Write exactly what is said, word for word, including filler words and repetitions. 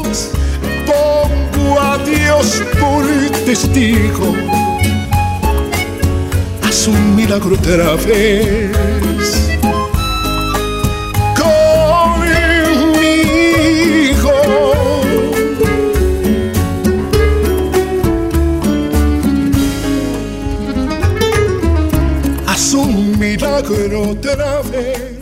pongo a Dios por testigo, haz un milagro otra vez conmigo. Haz un milagro otra vez.